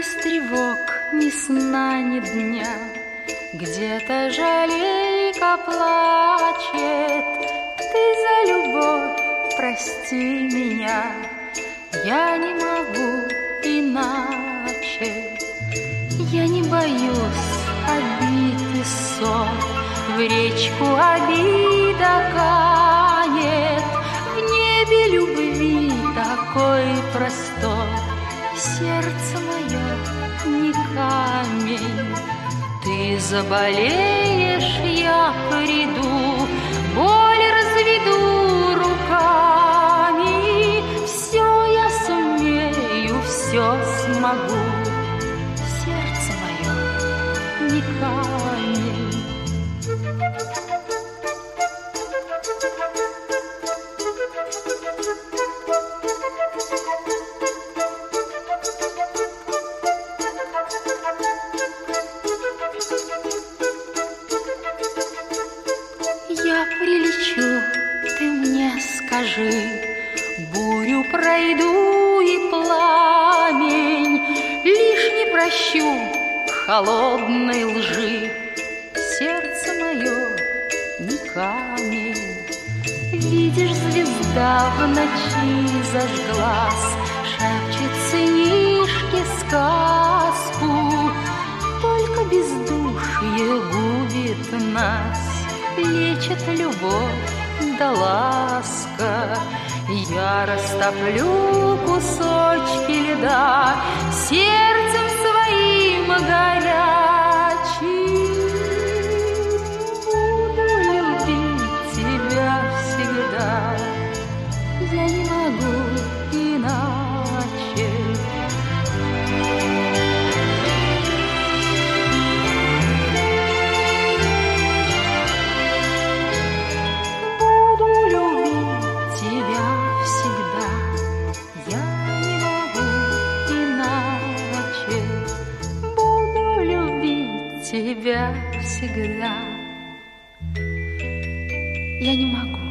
тревог, ни сна, ни дня. Где-то жалейка плачет. Ты за любовь прости меня, я не могу иначе. Я не боюсь обид и ссор, в речку обида канет. В небе любви такой простор, сердце мое не камень. Ты заболеешь, я приду, боль разведу руками. Все я сумею, все смогу, сердце мое не камень. Я прилечу, ты мне скажи, бурю пройду и пламень, лишь не прощу холодной лжи, сердце мое не камень. Видишь, звезда в ночи зажглась, шепчет сынишке сказку, только бездушье губит нас, лечит любовь да ласка. Я растоплю кусочки льда сердцем своим горячим. Буду любить тебя всегда, я не могу иначе. Тебя всегда, я не могу